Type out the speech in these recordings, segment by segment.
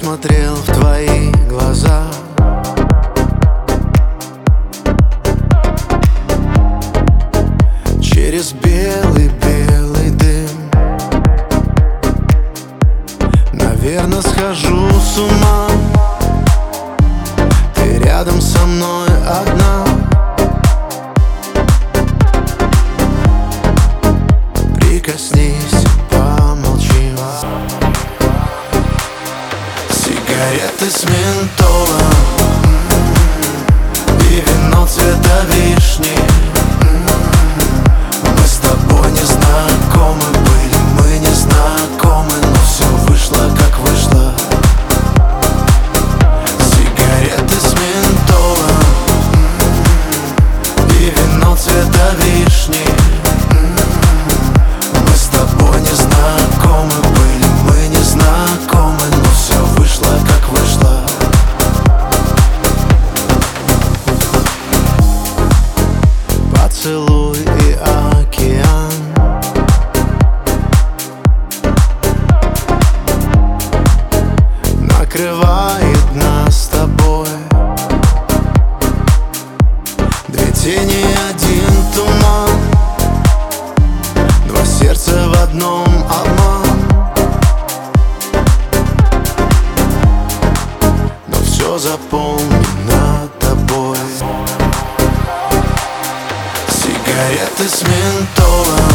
смотрел в твои глаза. Через белый-белый дым, наверно, схожу с ума. Ты рядом со мной одна. Прикоснись, помолчи. Сигареты с ментолом и вино цвета вишни. Мы с тобой не знакомы были, мы не знакомы, но все вышло как вышло. Сигареты с ментолом и вино цвета вишни. Мы с тобой не знакомы были, мы не знакомы, но все вышло как вышло. Поцелуй и океан, накрывает нас с тобой. Две тени, один туман, два сердца в одном, обман. Но все заполнено тобой. Сигареты с ментолом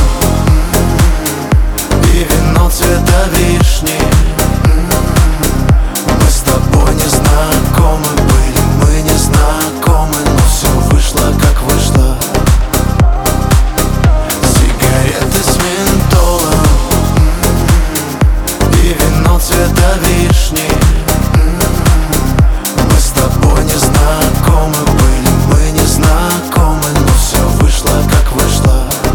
и вино цвета вишни. Мы с тобой не знакомы были, мы не знакомы, но все вышло как вышло. Сигареты с ментолом и вино цвета вишни. Мы с тобой не знакомы были, мы не знакомы, но все вышло как вышло.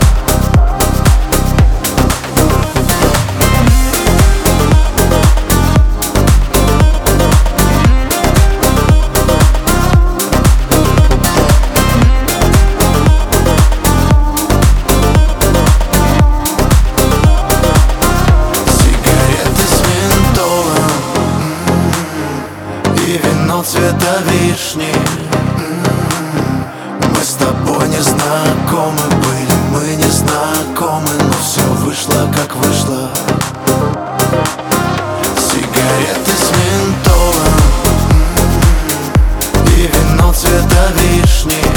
Цвета вишни. Мы с тобой не знакомы были, мы не знакомы, но все вышло как вышло. Сигареты с ментолом и вино цвета вишни.